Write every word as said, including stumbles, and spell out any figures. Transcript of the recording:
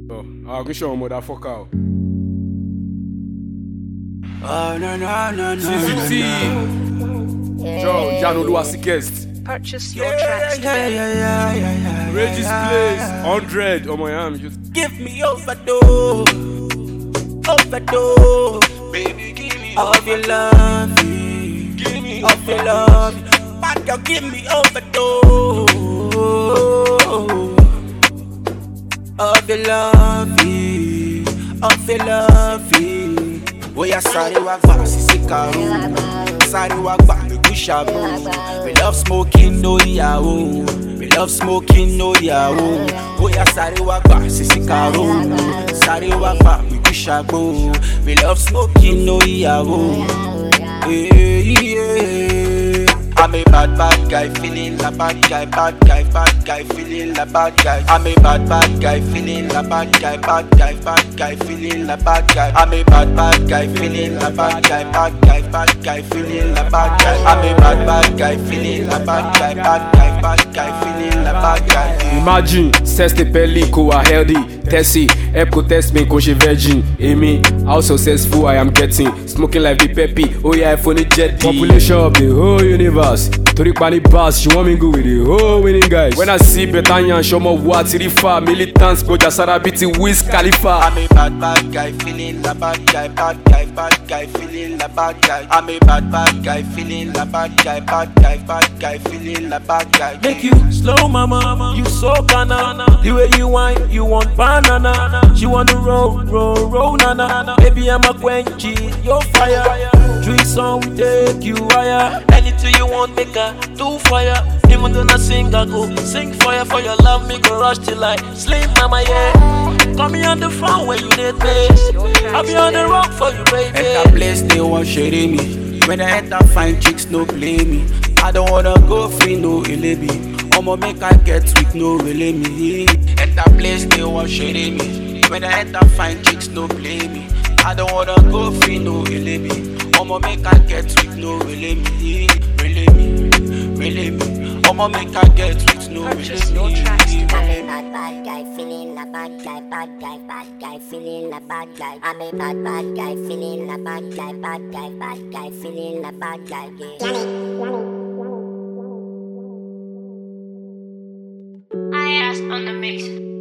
Oh, I'll get your motherfucker. Oh, no, no, no, no. C C T. Joe, Jano Luasi guest. Purchase your Yeah, tracks yeah, today. yeah, yeah, yeah, yeah. Regis yeah, Place, yeah. one hundred. Oh my God, just Give me overdose, overdose. Baby, give me of your love, give me of your love. Bad girl, give me overdose of your love, of your love. Oh yeah, sorry, wa gba sisi karo. Sorry, wa gba me kushabo. We love smoking, no yawo. We love smoking, no yawo. Oh yeah, sorry, wa gba sisi karo. Sorry, wa gba me kushabo. We love smoking, no yawo. Yeah, yeah. I'm a bad bad guy, feeling like bad guy, bad guy, bad guy, feeling like bad guy. I'm a bad bad guy, feeling like bad guy, bad guy, bad guy, feeling like bad guy. I'm a bad bad guy, feeling like bad guy, bad guy, bad guy, feeling like bad guy. I'm a bad bad guy, feeling like bad guy, bad guy, bad guy, feeling like bad guy. imagine, sexte pele ko a healthy. Tessie, Epco test me ko she virgin. Amy, how successful I am getting. Smoking like the peppy, oh yeah, iPhone jet. Population of the whole universe. Tori pani bass, she want me go with the whole winning guys. When I see Betanya, show me what Rifa, militants, go Jasara biti Wiz Khalifa. I'm a bad bad guy, feeling like bad guy, bad guy, bad guy, feeling like bad guy. I'm a bad bad guy, feeling like bad guy, bad guy, bad guy, feeling like bad guy. Make you slow, mama. You so kinda. The way you whine, you want banana. She wanna roll, roll, roll, nana. Baby, I'm a quenchy, your fire. Drink some, take you higher. Anything you want, make her do fire. Even though I sing, I go sing fire for your love. Me go rush till like slim, mama, yeah. Call me on the phone when you need me. I'll be on the rock for you, baby. At that place they want share me. When I enter fine chicks, no blame me. I don't wanna go free, no elebi. I'ma make I get with no really me. At that place they want share me. When I enter fine chicks, no blame me. I don't wanna go free, no elebi. I'ma make I get with no really me. Really me, really me. I'ma make I get with no really Purchase your me. tracks today. I'm a bad bad guy, feeling like bad guy, bad guy, bad guy, feeling like bad guy. I'm a bad bad guy, feeling like bad guy, bad guy, bad guy, feeling like bad guy. Yeah. I asked on the mix.